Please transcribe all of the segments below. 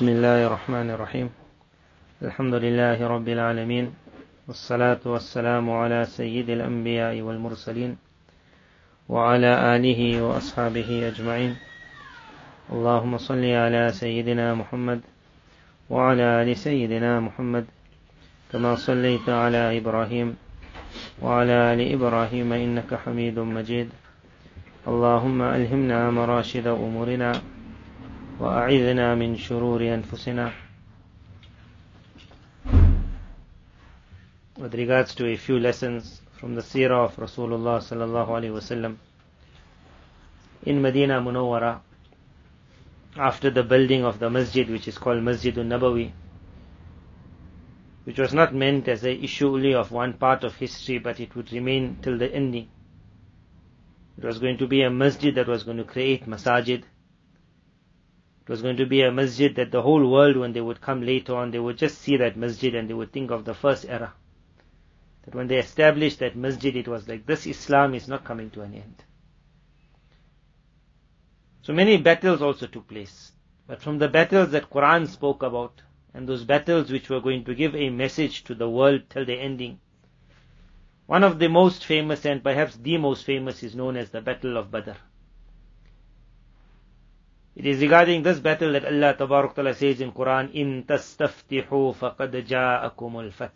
بسم الله الرحمن الرحيم. الحمد لله رب العالمين، والصلاة والسلام على سيد الأنبياء والمرسلين وعلى آله وأصحابه أجمعين. اللهم صل على سيدنا محمد وعلى آل سيدنا محمد كما صليت على إبراهيم وعلى آل إبراهيم إنك حميد مجيد. اللهم ألهمنا مراشد أمورنا وأعذنا من شرور أنفسنا. With regards to a few lessons from the seerah of Rasulullah sallallahu alaihi wasallam in Medina Munawwara, after the building of the masjid, which is called Masjidun Nabawi, which was not meant as an issue only of one part of history, but it would remain till the ending. It was going to be a masjid that was going to create masajid. It was going to be a masjid that the whole world, when they would come later on, they would just see that masjid and they would think of the first era. That when they established that masjid, it was like, this Islam is not coming to an end. So many battles also took place. But from the battles that Quran spoke about, and those battles which were going to give a message to the world till the ending, one of the most famous, and perhaps the most famous, is known as the Battle of Badr. It is regarding this battle that Allah Tabarak Ta'ala says in Quran, "In tastaftihu faqad ja'akumul fath."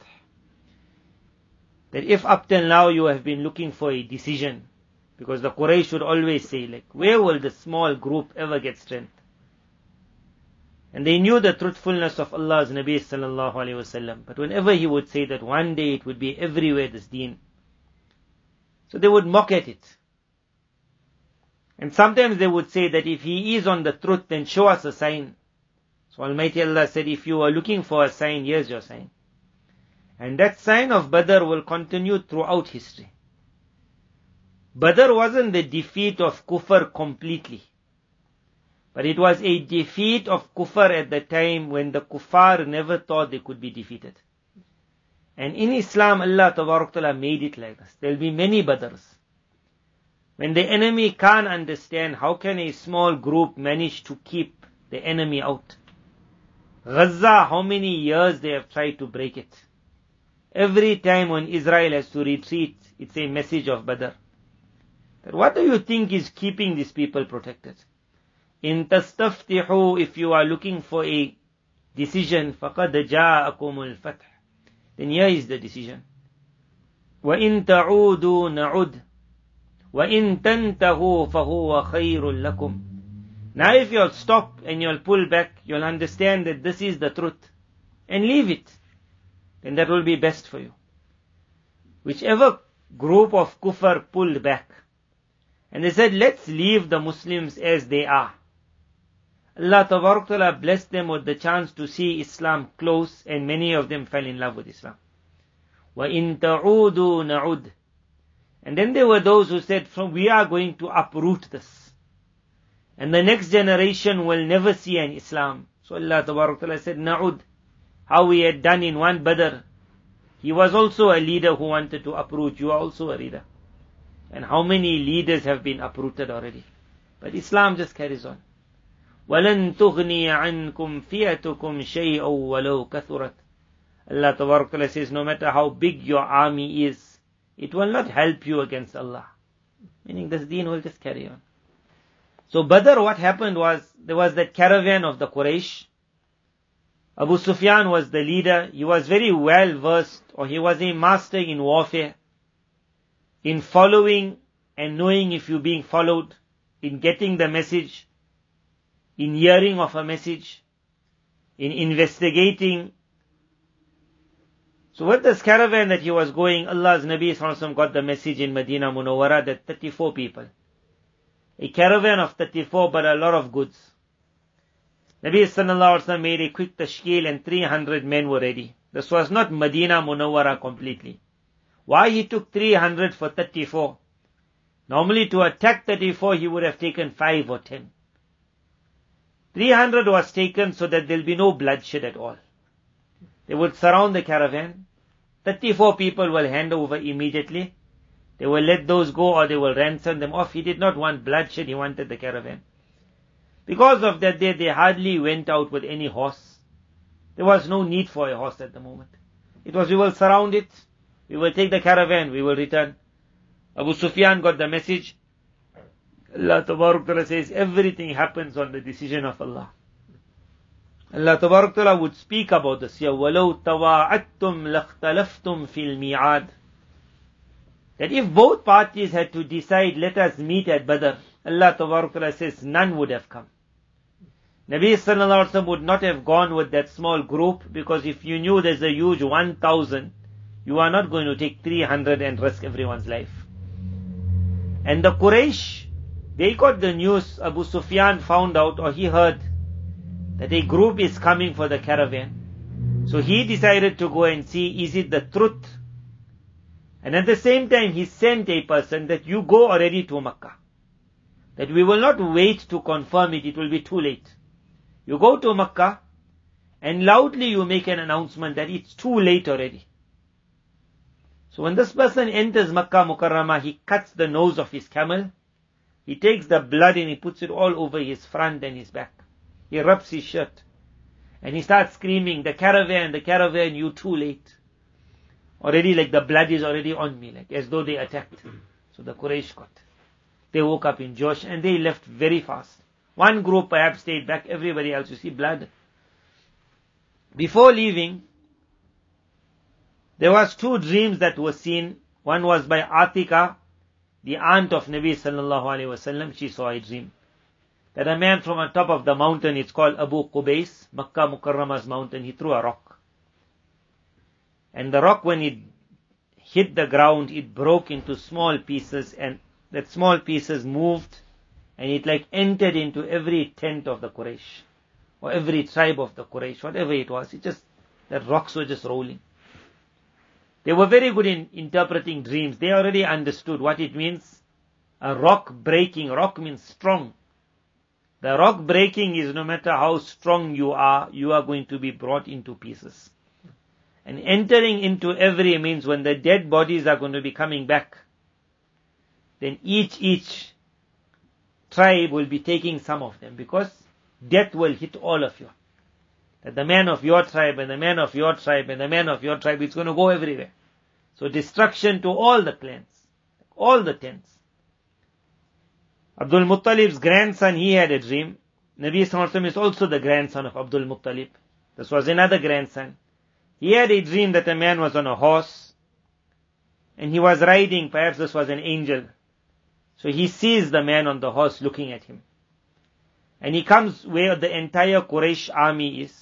That if up till now you have been looking for a decision, because the Quraysh would always say, like, where will the small group ever get strength? And they knew the truthfulness of Allah's Nabi sallallahu alaihi wasallam. But whenever he would say that one day it would be everywhere, this deen, so they would mock at it. And sometimes they would say that if he is on the truth, then show us a sign. So Almighty Allah said, if you are looking for a sign, here's your sign. And that sign of Badr will continue throughout history. Badr wasn't the defeat of Kufr completely, but it was a defeat of Kufr at the time when the Kuffar never thought they could be defeated. And in Islam, Allah Tabarak Ta'ala made it like this. There will be many Badrs. When the enemy can't understand, how can a small group manage to keep the enemy out? Gaza, how many years they have tried to break it. Every time when Israel has to retreat, it's a message of Badr. That what do you think is keeping these people protected? In tastaftihu, if you are looking for a decision, faqad ja'akumul fath. Then here is the decision. وَإِن تَعُودُوا نَعُدْ وَإِن تَنْتَهُوا فَهُوَ خَيْرٌ لَكُمْ. Now if you'll stop and you'll pull back, you'll understand that this is the truth, and leave it, then that will be best for you. Whichever group of Kufr pulled back, and they said, let's leave the Muslims as they are, Allah Tabarak Ta'ala blessed them with the chance to see Islam close, and many of them fell in love with Islam. وَإِن تَعُودُوا نَعُدْ. And then there were those who said, we are going to uproot this, and the next generation will never see an Islam. So Allah Tabarak Ta'ala said, Na'ud. How we had done in one Badr. He was also a leader who wanted to uproot. You are also a leader. And how many leaders have been uprooted already? But Islam just carries on. وَلَن تُغْنِيَ عَنْكُمْ فِيَتُكُمْ شَيْئًا وَلَوْ كَثُرَتْ. Allah Tabarak Ta'ala says, no matter how big your army is, it will not help you against Allah. Meaning this deen will just carry on. So Badr, what happened was, there was that caravan of the Quraysh. Abu Sufyan was the leader. He was very well versed, or he was a master in warfare, in following and knowing if you're being followed, in getting the message, in hearing of a message, in investigating. So with this caravan that he was going, Allah's Nabi Sallallahu Alaihi Wasallam got the message in Medina Munawwara that 34 people. A caravan of 34, but a lot of goods. Nabi Sallallahu Alaihi Wasallam made a quick tashkil and 300 men were ready. This was not Medina Munawwara completely. Why he took 300 for 34? Normally to attack 34 he would have taken 5 or 10. 300 was taken so that there will be no bloodshed at all. They would surround the caravan. 34 people will hand over immediately. They will let those go or they will ransom them off. He did not want bloodshed, he wanted the caravan. Because of that, they hardly went out with any horse. There was no need for a horse at the moment. It was, we will surround it, we will take the caravan, we will return. Abu Sufyan got the message. Allah Tabarak Ta'ala says, everything happens on the decision of Allah. Allah Tabarak Ta'ala would speak about this here. وَلَوْ تَوَاعَدْتُمْ لَاخْتَلَفْتُمْ فِي الْمِيعَادِ. That if both parties had to decide, let us meet at Badr, Allah Tabarak Ta'ala says, none would have come. Nabi Sallallahu Alaihi Wasallam would not have gone with that small group, because if you knew there's a huge 1,000, you are not going to take 300 and risk everyone's life. And the Quraysh, they got the news. Abu Sufyan found out, or he heard, that a group is coming for the caravan. So he decided to go and see, is it the truth? And at the same time, he sent a person that you go already to Makkah. That we will not wait to confirm it, it will be too late. You go to Makkah, and loudly you make an announcement that it's too late already. So when this person enters Makkah Mukarramah, he cuts the nose of his camel, he takes the blood and he puts it all over his front and his back. He rubs his shirt, and he starts screaming, the caravan, you too late. Already like the blood is already on me, like as though they attacked. So the Quraysh got. They woke up in Josh and they left very fast. One group perhaps stayed back, everybody else, you see blood. Before leaving, there was two dreams that were seen. One was by Atika, the aunt of Nabi Sallallahu Alaihi Wasallam. She saw a dream that a man from on top of the mountain, it's called Abu Qubais, Makkah Mukarramah's mountain, he threw a rock. And the rock, when it hit the ground, it broke into small pieces, and that small pieces moved, and it like entered into every tent of the Quraysh, or every tribe of the Quraysh, whatever it was. It just, that rocks were just rolling. They were very good in interpreting dreams. They already understood what it means. A rock breaking, rock means strong. The rock breaking is no matter how strong you are going to be brought into pieces. And entering into every means when the dead bodies are going to be coming back, then each tribe will be taking some of them, because death will hit all of you. That the man of your tribe and the man of your tribe and the man of your tribe, it's going to go everywhere. So destruction to all the clans, all the tents. Abdul Muttalib's grandson, he had a dream. Nabi Sallallahu Alaihi Wasallam is also the grandson of Abdul Muttalib. This was another grandson. He had a dream that a man was on a horse, and he was riding, perhaps this was an angel. So he sees the man on the horse looking at him. And he comes where the entire Quraysh army is.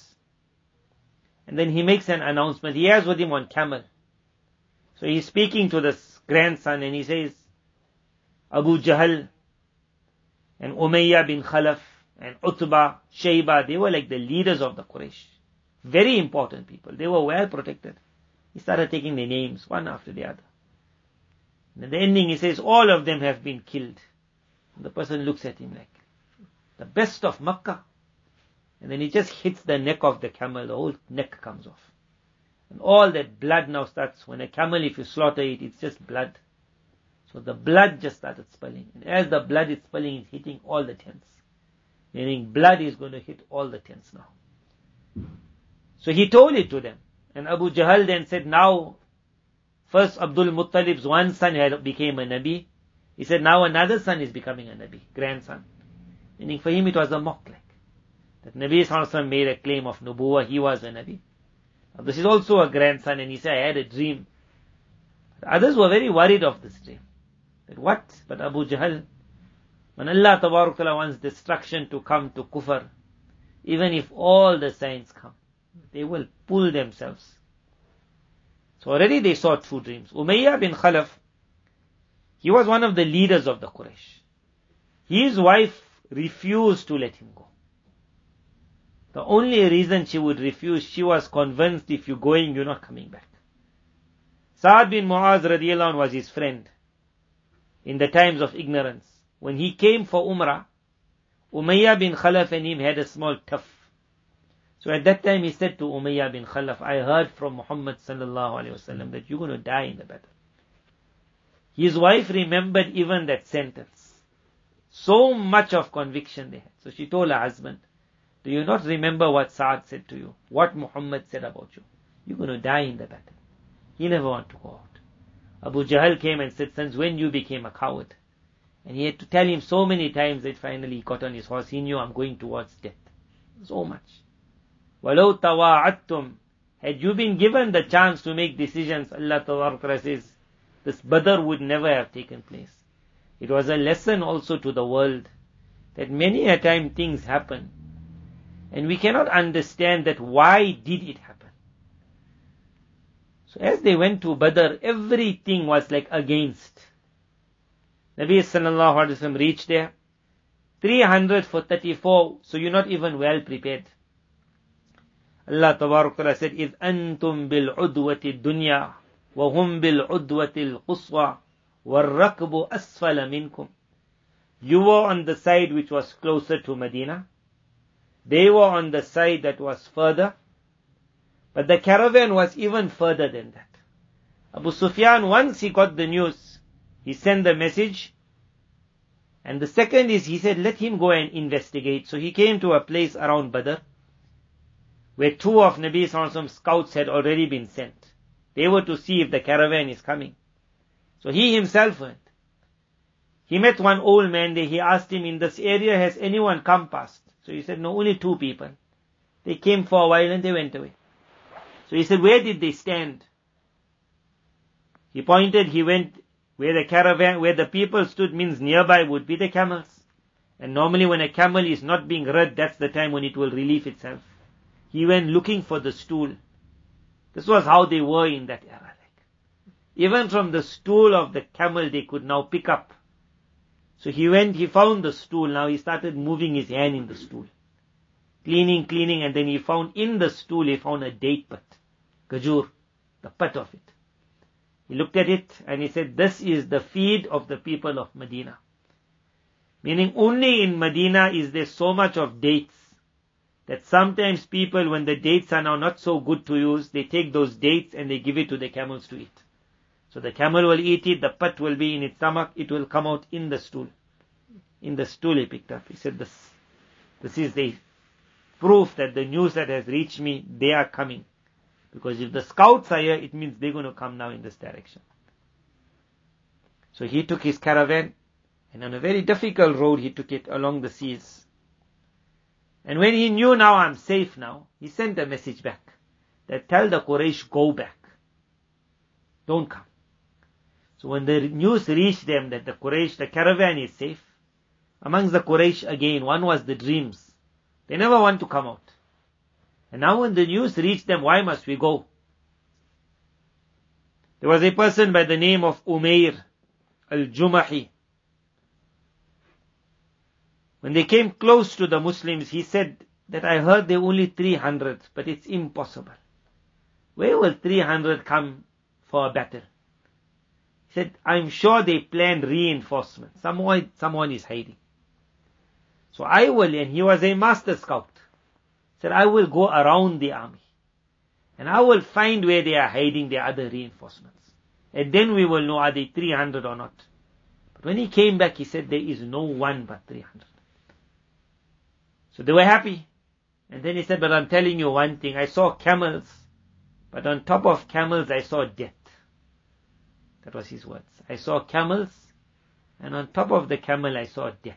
And then he makes an announcement. He has with him one camel. So he's speaking to this grandson and he says, Abu Jahl and Umayyah bin Khalaf and Utbah, Shayba, they were like the leaders of the Quraysh. Very important people. They were well protected. He started taking their names one after the other. And at the ending he says, all of them have been killed. And the person looks at him like, the best of Makkah. And then he just hits the neck of the camel, the whole neck comes off. And all that blood now starts, when a camel, if you slaughter it, it's just blood. So the blood just started spilling. And as the blood is spilling, it's hitting all the tents. Meaning blood is going to hit all the tents now. So he told it to them. And Abu Jahl then said, now, first Abdul Muttalib's one son became a Nabi. He said, now another son is becoming a Nabi, grandson. Meaning for him it was a mock, like that Nabi Sallallahu Alaihi Wasallam made a claim of Nubuwah, he was a Nabi. Now this is also a grandson, and he said, I had a dream. The others were very worried of this dream. That what? But Abu Jahl, when Allah Tabarak Ta'ala wants destruction to come to kufr, even if all the signs come, they will pull themselves. So already they saw two dreams. Umayyah bin Khalaf, he was one of the leaders of the Quraysh. His wife refused to let him go. The only reason she would refuse, she was convinced if you're going, you're not coming back. Sa'ad bin Mu'az radiallahu anh was his friend in the times of ignorance. When he came for Umrah, Umayyah bin Khalaf and him had a small tiff. So at that time he said to Umayyah bin Khalaf, I heard from Muhammad sallallahu alaihi wasallam that you're going to die in the battle. His wife remembered even that sentence. So much of conviction they had. So she told her husband, do you not remember what Sa'ad said to you? What Muhammad said about you? You're going to die in the battle. He never wanted to go out. Abu Jahl came and said, since when you became a coward? And he had to tell him so many times that finally he got on his horse. He knew, I'm going towards death. So much. وَلَوْ تَوَاعَدْتُمْ, had you been given the chance to make decisions, Allah Ta'ala says, this Badr would never have taken place. It was a lesson also to the world that many a time things happen and we cannot understand that why did it happen. So as they went to Badr, everything was like against. Nabi sallallahu alaihi wasallam reached there, 300 for 34, so you're not even well prepared. Allah Ta'ala said, إِذْ أَنْتُمْ بِالْعُدْوَةِ الدُّنْيَا وَهُمْ بِالْعُدْوَةِ الْقُصْوَى وَالرَّكْبُ أَسْفَلَ مِنْكُمْ. You were on the side which was closer to Medina. They were on the side that was further. But the caravan was even further than that. Abu Sufyan, once he got the news, he sent the message. And the second is, he said, let him go and investigate. So he came to a place around Badr, where two of Nabi Sallallahu Alaihi Wasallam's scouts had already been sent. They were to see if the caravan is coming. So he himself went. He met one old man there. He asked him, in this area, has anyone come past? So he said, no, only two people. They came for a while and they went away. So he said, where did they stand? He pointed, he went where the caravan, where the people stood, means nearby would be the camels. And normally when a camel is not being rid, that's the time when it will relieve itself. He went looking for the stool. This was how they were in that era. Even from the stool of the camel they could now pick up. So he went, he found the stool. Now he started moving his hand in the stool. Cleaning, and then he found in the stool, he found a date put. Kajur, the put of it. He looked at it and he said, this is the feed of the people of Medina. Meaning only in Medina is there so much of dates that sometimes people, when the dates are now not so good to use, they take those dates and they give it to the camels to eat. So the camel will eat it, the put will be in its stomach, it will come out in the stool. In the stool he picked up. He said, this is the proof that the news that has reached me, they are coming. Because if the scouts are here, it means they're going to come now in this direction. So he took his caravan, and on a very difficult road he took it along the seas. And when he knew now I'm safe now, he sent a message back that tell the Quraysh, go back. Don't come. So when the news reached them that the Quraysh, the caravan is safe, amongst the Quraysh again, one was the dreams. They never want to come out. And now when the news reached them, why must we go? There was a person by the name of Umair al-Jumahi. When they came close to the Muslims, he said that I heard there were only 300, but it's impossible. Where will 300 come for a battle? He said, I'm sure they planned reinforcement. Someone is hiding. So I will, and he was a master scout. He said, I will go around the army. And I will find where they are hiding their other reinforcements. And then we will know are they 300 or not. But when he came back, he said, there is no one but 300. So they were happy. And then he said, but I'm telling you one thing. I saw camels. But on top of camels, I saw death. That was his words. I saw camels. And on top of the camel, I saw death.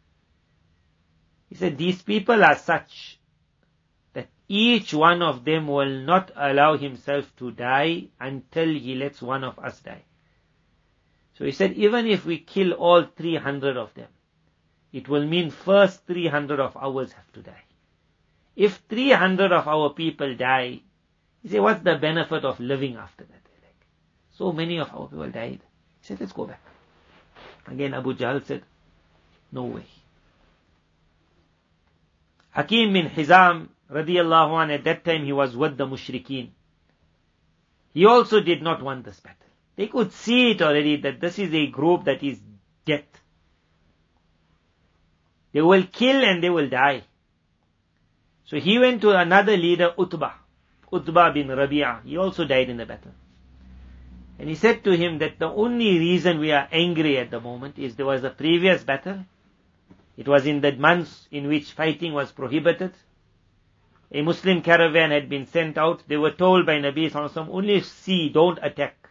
He said, these people are such that each one of them will not allow himself to die until he lets one of us die. So he said, even if we kill all 300 of them, it will mean first 300 of ours have to die. If 300 of our people die, he said, what's the benefit of living after that? So many of our people died. He said, let's go back. Again, Abu Jahl said, no way. Hakim bin Hizam, radiyallahu anh, at that time he was with the mushrikeen. He also did not want this battle. They could see it already that this is a group that is death. They will kill and they will die. So he went to another leader, Utbah bin Rabi'ah. He also died in the battle. And he said to him that the only reason we are angry at the moment is there was a previous battle It was in the months in which fighting was prohibited. A Muslim caravan had been sent out. They were told by Nabi sallallahu alaihi wasallam, only see, don't attack.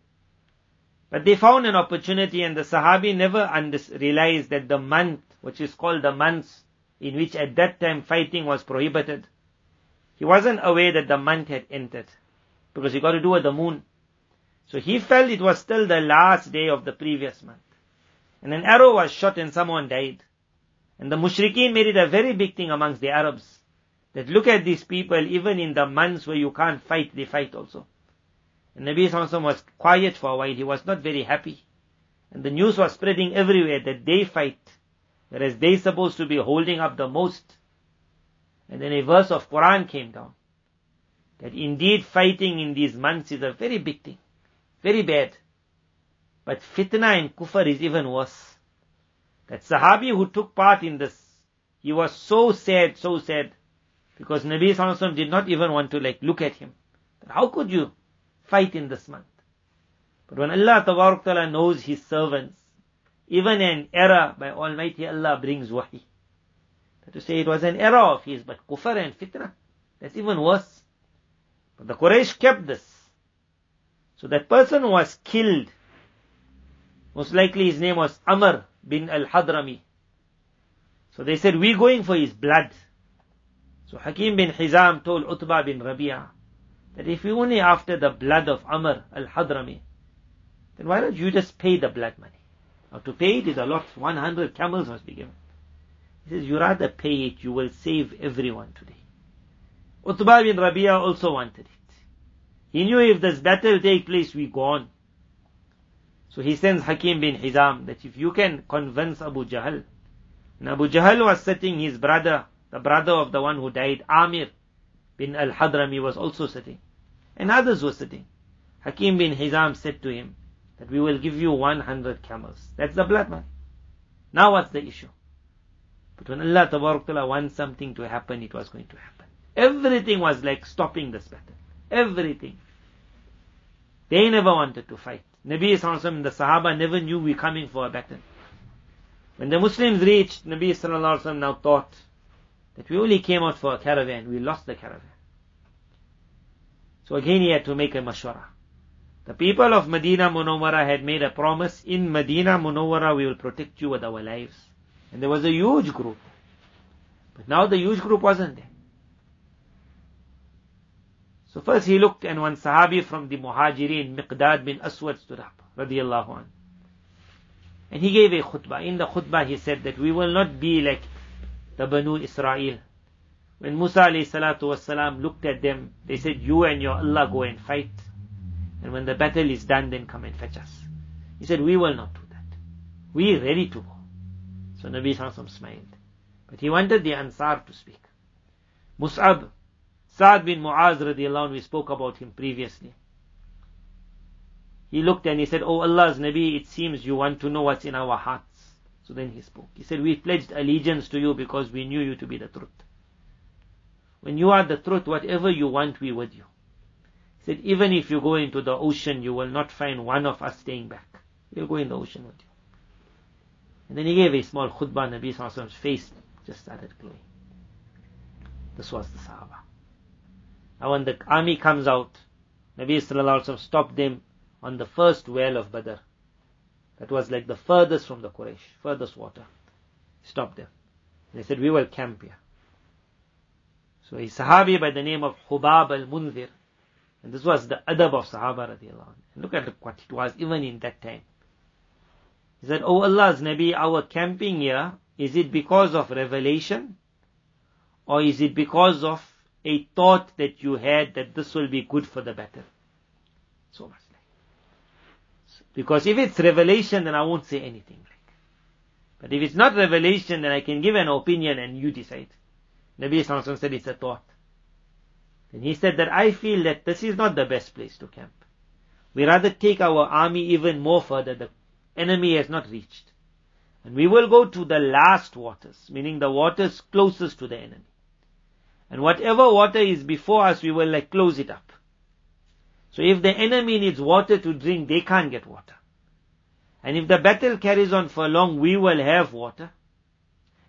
But they found an opportunity, and the Sahabi never realized that the month, which is called the months in which at that time fighting was prohibited, he wasn't aware that the month had entered, because he got to do with the moon. So he felt it was still the last day of the previous month. And an arrow was shot and someone died. And the mushrikeen made it a very big thing amongst the Arabs, that look at these people, even in the months where you can't fight, they fight also. And Nabi sallallahu alaihi wasallam was quiet for a while. He was not very happy. And the news was spreading everywhere that they fight, whereas they're supposed to be holding up the most. And then a verse of Quran came down, that indeed fighting in these months is a very big thing, very bad. But fitna and kufr is even worse. That Sahabi who took part in this, he was so sad, because Nabi sallallahu alaihi wasallam did not even want to look at him. How could you fight in this month? But when Allah Tabarak Ta'ala knows His servants, even an error by Almighty Allah brings wahi. To say it was an error of his, but kufr and fitna, that's even worse. But the Quraysh kept this. So that person was killed. Most likely his name was Amr bin al-Hadrami. So they said, we're going for his blood. So Hakim bin Hizam told Utbah bin Rabi'ah that if you're only after the blood of Amr al-Hadrami, then why don't you just pay the blood money? Now to pay it is a lot. 100 camels must be given. He says, you rather pay it, you will save everyone today. Utbah bin Rabi'ah also wanted it. He knew if this battle take place, we go on. So he sends Hakim bin Hizam that if you can convince Abu Jahl. And Abu Jahl was sitting, his brother, the brother of the one who died, Amir bin al-Hadrami, was also sitting. And others were sitting. Hakim bin Hizam said to him that we will give you 100 camels. That's the blood money. Now what's the issue? But when Allah Tabarak Ta'ala wants something to happen, it was going to happen. Everything was like stopping this battle. Everything. They never wanted to fight. Nabi Sallallahu Alaihi Wasallam and the Sahaba never knew we were coming for a battle. When the Muslims reached, Nabi Sallallahu Alaihi Wasallam now thought that we only came out for a caravan. We lost the caravan. So again he had to make a mashwara. The people of Medina Munawwara had made a promise, in Medina Munawwara we will protect you with our lives. And there was a huge group. But now the huge group wasn't there. So first he looked, and one Sahabi from the Muhajirin, Miqdad bin Aswad, stood up, radiyallahu anhu. And he gave a khutbah. In the khutbah he said that we will not be like the Banu Israel. When Musa alayhi salatu wasalam looked at them, they said, you and your Allah go and fight. And when the battle is done, then come and fetch us. He said, we will not do that. We are ready to go. So Nabi Sallallahu Alaihi Wasallam smiled. But he wanted the Ansar to speak. Mus'ab, Sa'd bin Mu'az radiallahu anhu, we spoke about him previously. He looked and he said, oh Allah's Nabi, it seems you want to know what's in our hearts. So then he spoke. He said, we pledged allegiance to you because we knew you to be the truth. When you are the truth, whatever you want, we with you. He said, even if you go into the ocean, you will not find one of us staying back. We'll go in the ocean with you. And then he gave a small khutbah. Nabi Sallallahu Alaihi Wasallam's face just started glowing. This was the Sahaba. Now when the army comes out, Nabi Sallallahu Alaihi Wasallam stopped them on the first well of Badr. That was like the furthest from the Quraysh, furthest water. He stopped them. And they said, we will camp here. So a Sahabi by the name of Hubab al-Munzir, and this was the adab of Sahaba radiallahu anhu. And look at what it was even in that time. He said, oh Allah's Nabi, our camping here, is it because of revelation? Or is it because of a thought that you had that this will be good for the battle? So much like. Because if it's revelation, then I won't say anything like. But if it's not revelation, then I can give an opinion and you decide. Nabi Sallallahu Alaihi Wasallam said it's a thought. And he said that I feel that this is not the best place to camp. We rather take our army even more further. The enemy has not reached. And we will go to the last waters, meaning the waters closest to the enemy. And whatever water is before us, we will close it up. So if the enemy needs water to drink, they can't get water. And if the battle carries on for long, we will have water.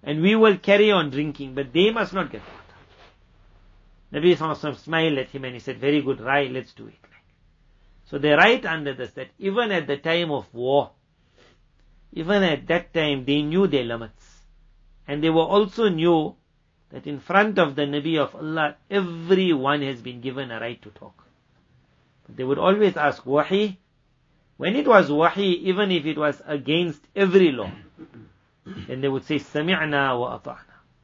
and we will carry on drinking, but they must not get water. Nabi Sallallahu Alaihi Wasallam smiled at him and he said, very good, right, let's do it. So they write under this that even at the time of war, even at that time they knew their limits. And they were also knew that in front of the Nabi of Allah, everyone has been given a right to talk. But they would always ask wahi. When it was wahi, even if it was against every law, then they would say sami'na wa ata'na.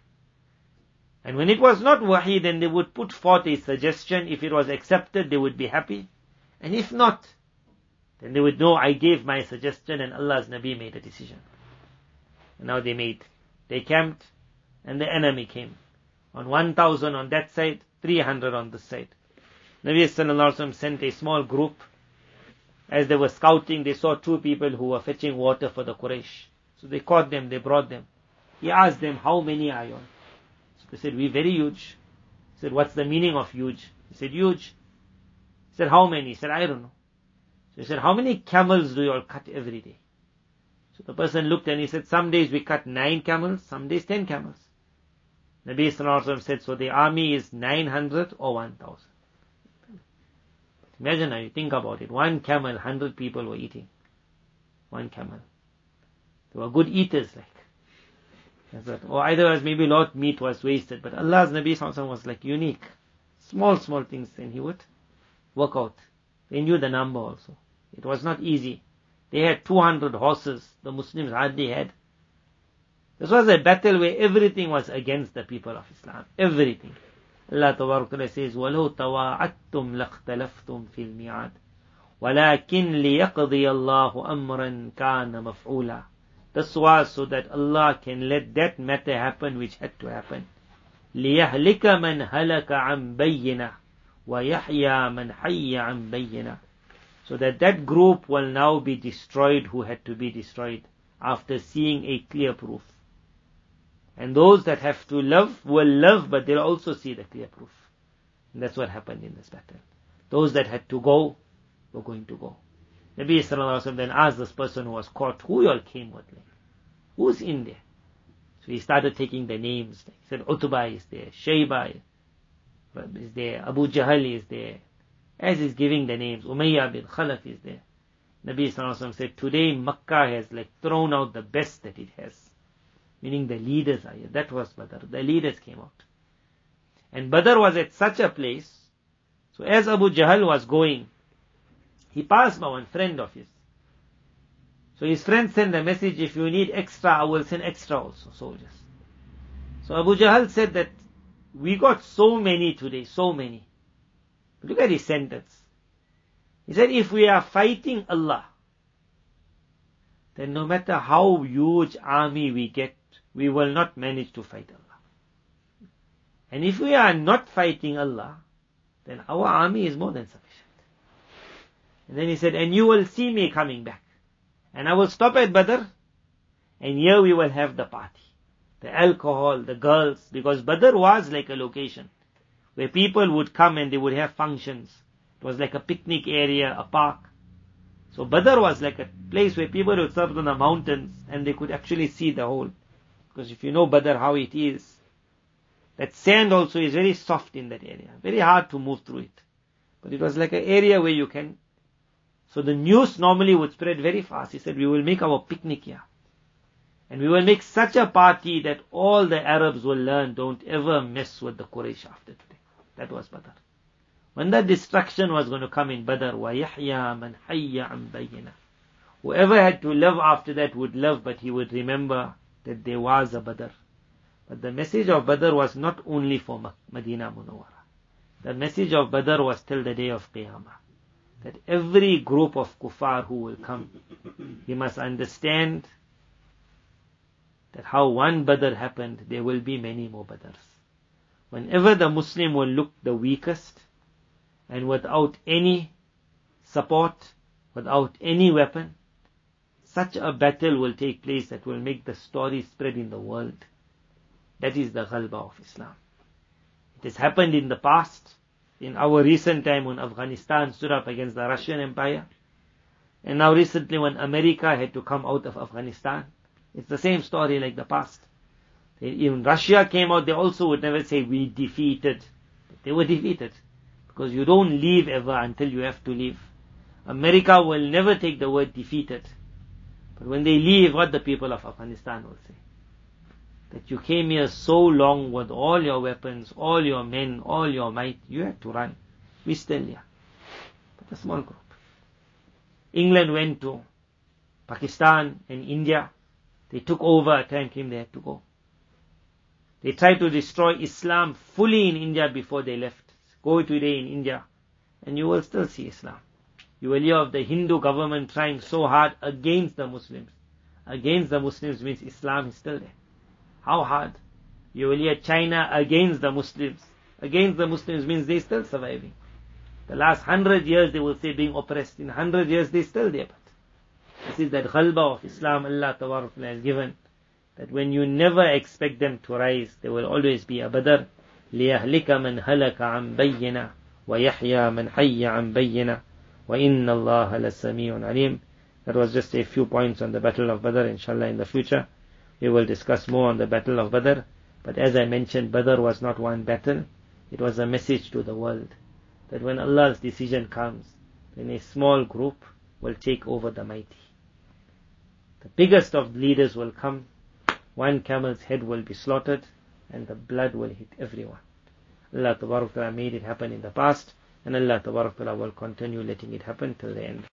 And when it was not wahi, then they would put forth a suggestion. If it was accepted, they would be happy. And if not, then they would know I gave my suggestion and Allah's Nabi made a decision. And now they camped, and the enemy came. On 1,000 on that side, 300 on this side. Nabi Sallallahu Alaihi Wasallam sent a small group. As they were scouting, they saw 2 people who were fetching water for the Quraysh. So they caught them, they brought them. He asked them, how many are you? So they said, we're very huge. He said, what's the meaning of huge? He said, huge. He said, how many? He said, I don't know. So he said, how many camels do you all cut every day? So the person looked and he said, some days we cut 9 camels, some days 10 camels. Nabi Sallallahu Alaihi Wasallam said, so the army is 900 or 1,000. Imagine now, you think about it. 1 camel, 100 people were eating. 1 camel. They were good eaters, like. Or otherwise maybe a lot of meat was wasted. But Allah's Nabi Sallallahu Alaihi Wasallam was like unique. Small things, and he would work out. They knew the number also. It was not easy. They had 200 horses. The Muslims hardly had. This was a battle where everything was against the people of Islam. Everything. Allah Ta'ala says, وَلَوْ تَوَاعَدْتُمْ لَاخْتَلَفْتُمْ فِي الْمِيعَادِ وَلَكِنْ لِيَقْضِيَ اللَّهُ أَمْرًا كَانَ مَفْعُولًا. This was so that Allah can let that matter happen which had to happen. لِيَهْلِكَ مَنْ هَلَكَ عَنْ بَيِّنَةٍ وَيَحْيَى مَنْ حَيَّ عَنْ بَيِّنَةٍ. So that group will now be destroyed who had to be destroyed after seeing a clear proof. And those that have to live will live, but they'll also see the clear proof. And that's what happened in this battle. Those that had to go, were going to go. Nabi Sallallahu Alaihi Wasallam then asked this person who was caught, who you all came with? Like, who's in there? So he started taking the names. He said, Utbah is there, Shayba is there, Abu Jahl is there. As he's giving the names, Umayyah bin Khalaf is there. Nabi Sallallahu Alaihi Wasallam said, today Makkah has thrown out the best that it has. Meaning the leaders are here. That was Badr. The leaders came out. And Badr was at such a place, so as Abu Jahl was going, he passed by one friend of his. So his friend sent a message, if you need extra, I will send extra also, soldiers. So Abu Jahl said that, we got so many today, so many. Look at his sentence. He said, if we are fighting Allah, then no matter how huge army we get, we will not manage to fight Allah. And if we are not fighting Allah, then our army is more than sufficient. And then he said, and you will see me coming back. And I will stop at Badr, and here we will have the party. The alcohol, the girls, because Badr was like a location where people would come and they would have functions. It was like a picnic area, a park. So Badr was like a place where people would serve on the mountains and they could actually see the whole. Because if you know Badr, how it is, that sand also is very soft in that area. Very hard to move through it. But it was like an area where you can. So the news normally would spread very fast. He said, we will make our picnic here. And we will make such a party that all the Arabs will learn, don't ever mess with the Quraysh after today. That was Badr. When that destruction was going to come in Badr, وَيَحْيَى مَنْ حَيَّ عَنْ بَيِّنَةٍ. Whoever had to live after that would live, but he would remember that there was a Badr. But the message of Badr was not only for Medina Munawwara. The message of Badr was till the day of Qiyamah. That every group of kuffar who will come, he must understand that how one Badr happened, there will be many more Badrs. Whenever the Muslim will look the weakest, and without any support, without any weapon, such a battle will take place that will make the story spread in the world. That is the ghalba of Islam. It has happened in the past, in our recent time when Afghanistan stood up against the Russian Empire, and now recently when America had to come out of Afghanistan. It's the same story like the past. Even Russia came out, they also would never say, we defeated. They were defeated. Because you don't leave ever until you have to leave. America will never take the word defeated. But when they leave, what the people of Afghanistan will say? That you came here so long with all your weapons, all your men, all your might, you had to run. We're still here. But a small group. England went to Pakistan and India. They took over, a time came they had to go. They tried to destroy Islam fully in India before they left. Go today in India and you will still see Islam. You will hear of the Hindu government trying so hard against the Muslims. Against the Muslims means Islam is still there. How hard? You will hear China against the Muslims. Against the Muslims means they're still surviving. The last 100 years they will say being oppressed. In 100 years they're still there. But this is that ghalba of Islam Allah Tabaraka has given. That when you never expect them to rise, there will always be a Badr. لِيَهْلِكَ مَنْ هَلَكَ عَنْ بَيِّنَةٍ وَيَحْيَى مَنْ حَيَّ عَنْ بَيِّنَةٍ وَإِنَّ اللَّهَ لَسَمِيعٌ عَلِيمٌ. That was just a few points on the Battle of Badr. Inshallah in the future we will discuss more on the Battle of Badr. But as I mentioned, Badr was not one battle. It was a message to the world. That when Allah's decision comes, then a small group will take over the mighty. The biggest of leaders will come. One camel's head will be slaughtered and the blood will hit everyone. Allah Tabaraka Ta'ala made it happen in the past and Allah Tabaraka Ta'ala will continue letting it happen till the end.